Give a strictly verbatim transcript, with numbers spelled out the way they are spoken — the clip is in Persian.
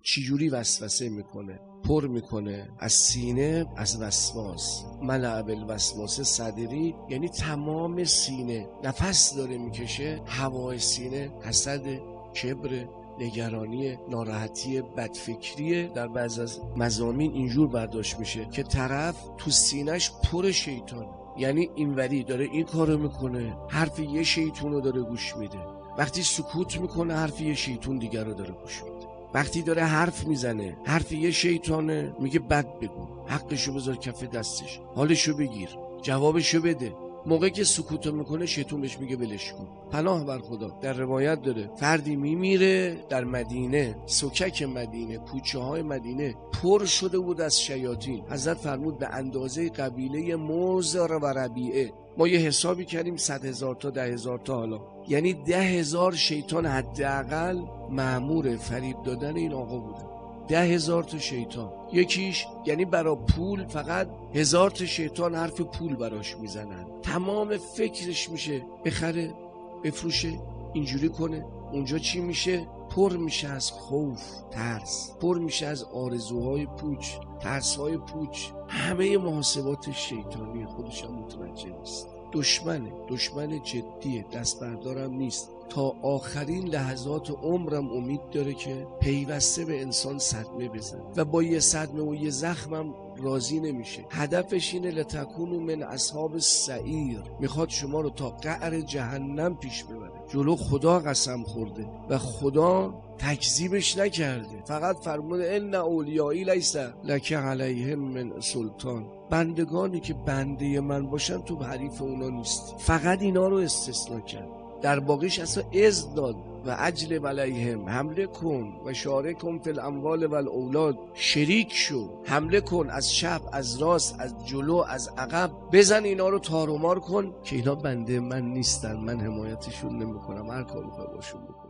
چجوری وسوسه میکنه؟ پر میکنه از سینه، از وسواس. ملأ بالوسواس صدری، یعنی تمام سینه نفس داره میکشه. هوای سینه حسد، کبر، نگرانی، ناراحتی، بدفکریه. در بعض از مضامین اینجور برداشت میشه که طرف تو سینهش پر شیطانه، یعنی اینوری داره این کارو میکنه، حرف یه شیطون رو داره گوش میده. وقتی سکوت میکنه حرف یه شیطون دیگر رو داره گوش میده. وقتی داره حرف میزنه حرف یه شیطانه، میگه بد بگو، حقشو بذار کف دستش، حالشو بگیر، جوابشو بده. موقعی که سکوتو میکنه شیطون بهش میگه ولش کن. پناه بر خدا. در روایت داره فردی میمیره در مدینه، سکک مدینه، کوچه های مدینه پر شده بود از شیاطین. حضرت فرمود به اندازه قبیله مزر و ربیعه. ما یه حسابی کردیم صد هزار تا، ده هزار تا، حالا یعنی ده هزار شیطان حداقل مأمور فریب دادن این آقا بوده. ده هزار تا شیطان. یکیش یعنی برا پول فقط هزار تا شیطان حرف پول براش میزنن. تمام فکرش میشه بخره، بفروشه، اینجوری کنه. اونجا چی میشه؟ پر میشه از خوف، ترس، پر میشه از آرزوهای پوچ، ترسهای پوچ. همه محاسبات شیطانی، خودش هم متوجه نیست. دشمنه، دشمن جدیه، دست بردارم نیست. تا آخرین لحظات عمرم امید داره که پیوسته به انسان صدمه بزنه و با یه صدمه و یه زخمم راضی نمیشه. هدفش اینه لتکونوا من اصحاب السعیر، میخواد شما رو تا قعر جهنم پیش ببره. جلو خدا قسم خورده و خدا تکذیبش نکرده، فقط فرموده ان اولیایی لیس لک علیهم من سلطان. بندگانی که بنده من باشن تو حریف اونا نیست. فقط اینا رو استثناء کرد. در باقیش اصلا اذن داد و اجلب علیهم، حمله کن و شارکهم فی الاموال و الاولاد، شریک شو، حمله کن از چپ، از راست، از جلو، از عقب، بزن اینا رو تار و مار کن که اینا بنده من نیستن، من حمایتشون نمیکنم، هر کار میخوای باشون بکن.